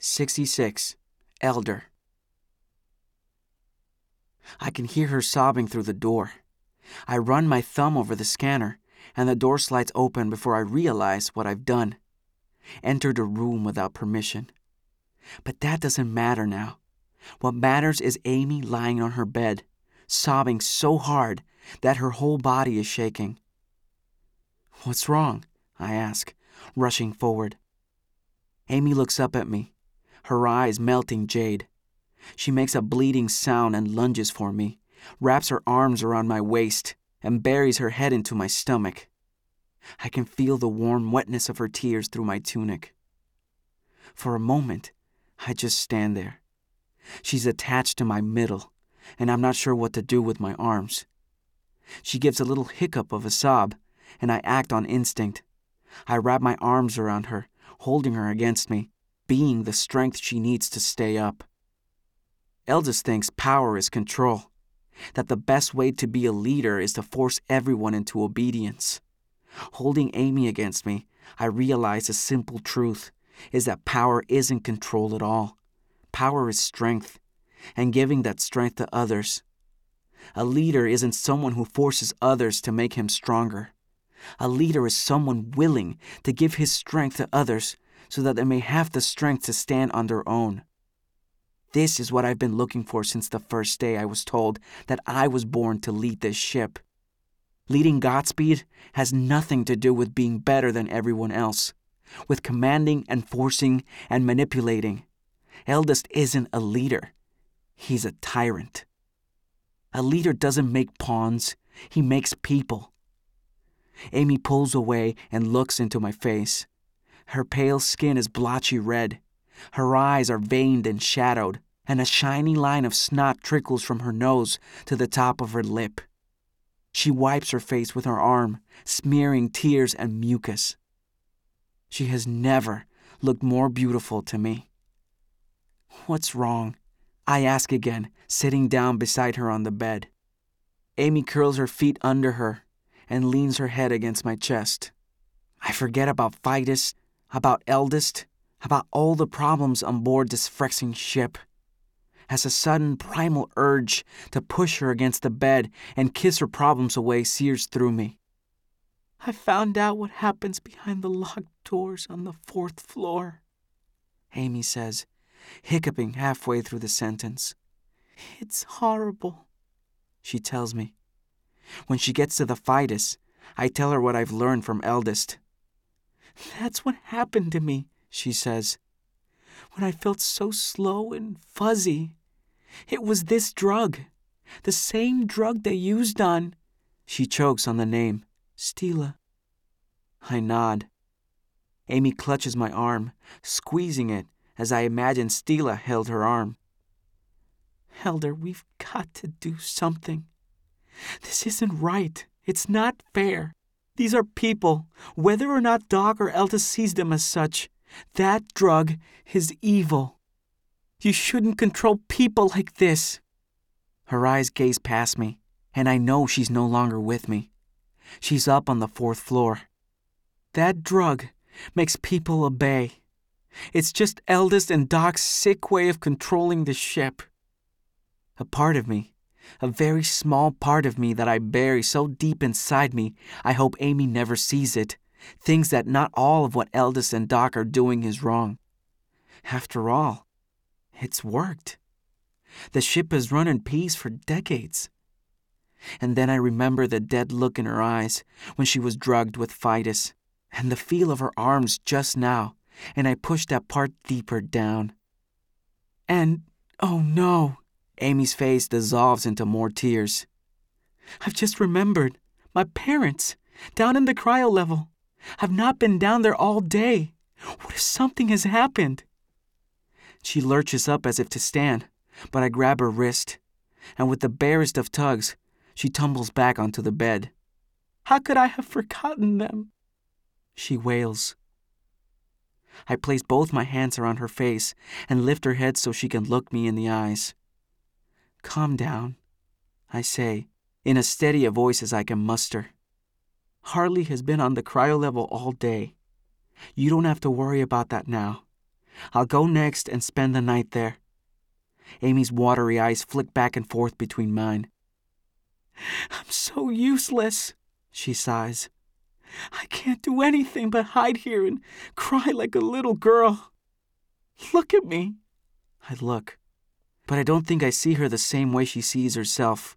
66. Elder. I can hear her sobbing through the door. I run my thumb over the scanner, and the door slides open before I realize what I've done. Entered a room without permission. But that doesn't matter now. What matters is Amy lying on her bed, sobbing so hard that her whole body is shaking. "What's wrong?" I ask, rushing forward. Amy looks up at me, her eyes melting jade. She makes a bleeding sound and lunges for me, wraps her arms around my waist, and buries her head into my stomach. I can feel the warm wetness of her tears through my tunic. For a moment, I just stand there. She's attached to my middle, and I'm not sure what to do with my arms. She gives a little hiccup of a sob, and I act on instinct. I wrap my arms around her, holding her against me, being the strength she needs to stay up. Eldest thinks power is control, that the best way to be a leader is to force everyone into obedience. Holding Amy against me, I realize a simple truth is that power isn't control at all. Power is strength, and giving that strength to others. A leader isn't someone who forces others to make him stronger. A leader is someone willing to give his strength to others so that they may have the strength to stand on their own. This is what I've been looking for since the first day I was told that I was born to lead this ship. Leading Godspeed has nothing to do with being better than everyone else, with commanding and forcing and manipulating. Eldest isn't a leader. He's a tyrant. A leader doesn't make pawns. He makes people. Amy pulls away and looks into my face. Her pale skin is blotchy red. Her eyes are veined and shadowed, and a shiny line of snot trickles from her nose to the top of her lip. She wipes her face with her arm, smearing tears and mucus. She has never looked more beautiful to me. "What's wrong?" I ask again, sitting down beside her on the bed. Amy curls her feet under her and leans her head against my chest. I forget about Fidus, about Eldest, about all the problems on board this Phyrexian ship. As a sudden primal urge to push her against the bed and kiss her problems away sears through me. "I found out what happens behind the locked doors on the 4th floor," Amy says, hiccuping halfway through the sentence. "It's horrible," she tells me. When she gets to the Fidus, I tell her what I've learned from Eldest. "That's what happened to me," she says. "When I felt so slow and fuzzy. It was this drug. The same drug they used on..." She chokes on the name, Stila. I nod. Amy clutches my arm, squeezing it as I imagine Stila held her arm. "Elder, we've got to do something. This isn't right. It's not fair. These are people, whether or not Doc or Eldest sees them as such. That drug is evil. You shouldn't control people like this." Her eyes gaze past me, and I know she's no longer with me. She's up on the 4th floor. That drug makes people obey. It's just Eldest and Doc's sick way of controlling the ship. A part of me, a very small part of me that I bury so deep inside me, I hope Amy never sees it, thinks that not all of what Eldest and Doc are doing is wrong. After all, it's worked. The ship has run in peace for decades. And then I remember the dead look in her eyes when she was drugged with Fidus, and the feel of her arms just now, and I push that part deeper down. And, oh no, Amy's face dissolves into more tears. "I've just remembered. My parents, down in the cryo level. I've not been down there all day. What if something has happened?" She lurches up as if to stand, but I grab her wrist, and with the barest of tugs, she tumbles back onto the bed. "How could I have forgotten them?" she wails. I place both my hands around her face and lift her head so she can look me in the eyes. "Calm down," I say, in as steady a voice as I can muster. "Harley has been on the cryo level all day. You don't have to worry about that now. I'll go next and spend the night there. Amy's watery eyes flick back and forth between mine. I'm so useless, she sighs. I can't do anything but hide here and cry like a little girl. Look at me. I look, but I don't think I see her the same way she sees herself.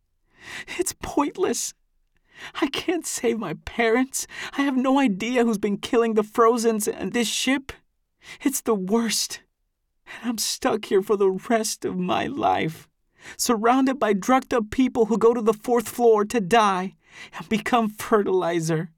It's pointless. I can't save my parents. I have no idea who's been killing the Frozens and this ship. It's the worst. And I'm stuck here for the rest of my life, surrounded by drugged-up people who go to the 4th floor to die and become fertilizer.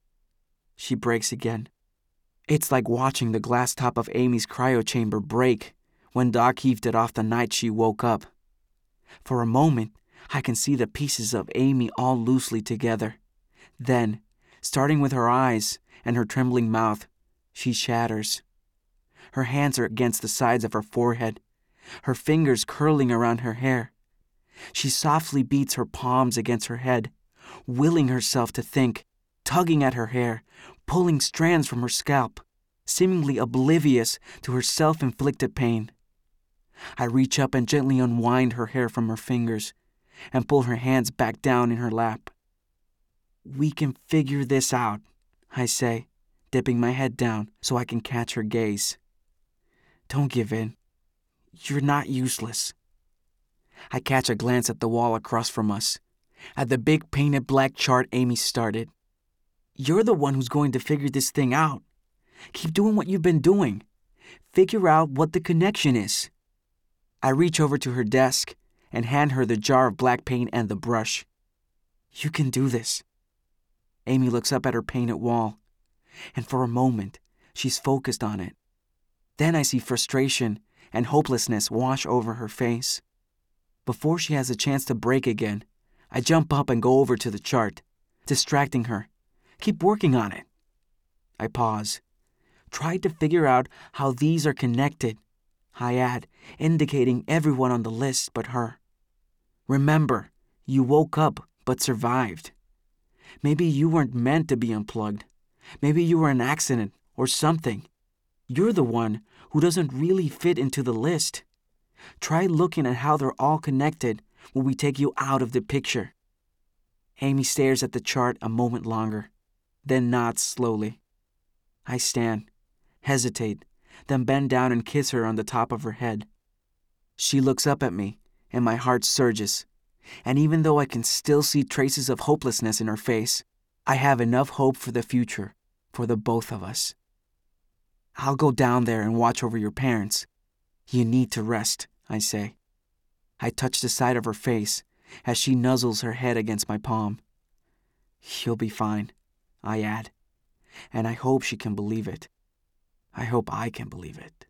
She breaks again. It's like watching the glass top of Amy's cryo chamber break when Doc heaved it off the night she woke up. For a moment, I can see the pieces of Amy all loosely together. Then, starting with her eyes and her trembling mouth, she shatters. Her hands are against the sides of her forehead, her fingers curling around her hair. She softly beats her palms against her head, willing herself to think, tugging at her hair, pulling strands from her scalp, seemingly oblivious to her self-inflicted pain. I reach up and gently unwind her hair from her fingers and pull her hands back down in her lap. We can figure this out, I say, dipping my head down so I can catch her gaze. Don't give in. You're not useless. I catch a glance at the wall across from us, at the big painted black chart Amy started. You're the one who's going to figure this thing out. Keep doing what you've been doing. Figure out what the connection is. I reach over to her desk and hand her the jar of black paint and the brush. You can do this. Amy looks up at her painted wall, and for a moment, she's focused on it. Then I see frustration and hopelessness wash over her face. Before she has a chance to break again, I jump up and go over to the chart, distracting her. Keep working on it. I pause. Try to figure out how these are connected, I add, indicating everyone on the list but her. Remember, you woke up but survived. Maybe you weren't meant to be unplugged. Maybe you were an accident or something. You're the one who doesn't really fit into the list. Try looking at how they're all connected when we take you out of the picture. Amy stares at the chart a moment longer, then nods slowly. I stand, hesitate, then bend down and kiss her on the top of her head. She looks up at me, and my heart surges. And even though I can still see traces of hopelessness in her face, I have enough hope for the future, for the both of us. I'll go down there and watch over your parents. You need to rest, I say. I touch the side of her face as she nuzzles her head against my palm. You'll be fine, I add, and I hope she can believe it. I hope I can believe it.